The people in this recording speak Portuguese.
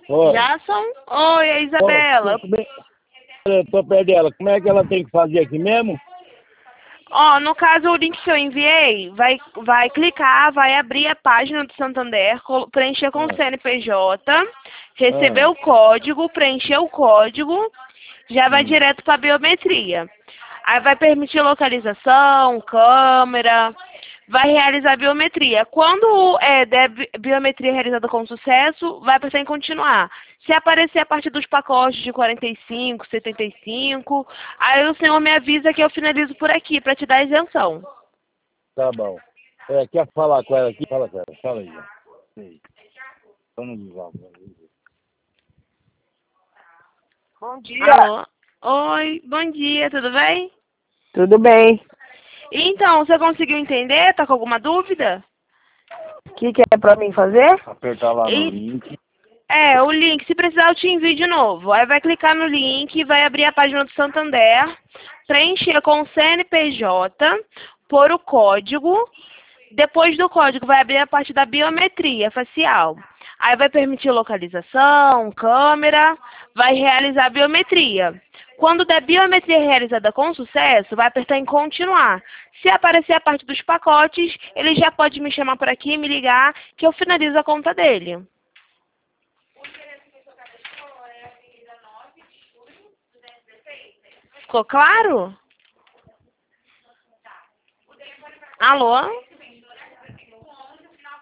Oi. Jason? Oi, é Isabela. Eu tô perto dela. Como é que ela tem que fazer aqui mesmo? Ó, no caso, o link que eu enviei, vai clicar, vai abrir a página do Santander, preencher com o CNPJ, receber o código, preencher o código, já vai direto para a biometria. Aí vai permitir localização, câmera, vai realizar a biometria. Quando der biometria realizada com sucesso, vai apertar em continuar. Se aparecer a partir dos pacotes de 45, 75, aí o senhor me avisa que eu finalizo por aqui, para te dar a isenção. Tá bom. Quer falar com ela aqui? Fala com ela. Fala aí. Sim. Vamos usar. Bom dia. Alô? Oi, bom dia, tudo bem? Tudo bem. Então, você conseguiu entender? Tá com alguma dúvida? O que é pra mim fazer? Apertar lá no link. O link, se precisar eu te envio de novo. Aí vai clicar no link, vai abrir a página do Santander, preencher com o CNPJ, pôr o código. Depois do código vai abrir a parte da biometria facial. Aí vai permitir localização, câmera, vai realizar a biometria. Quando der biometria realizada com sucesso, vai apertar em continuar. Se aparecer a parte dos pacotes, ele já pode me chamar por aqui, me ligar, que eu finalizo a conta dele. Ficou claro? Alô?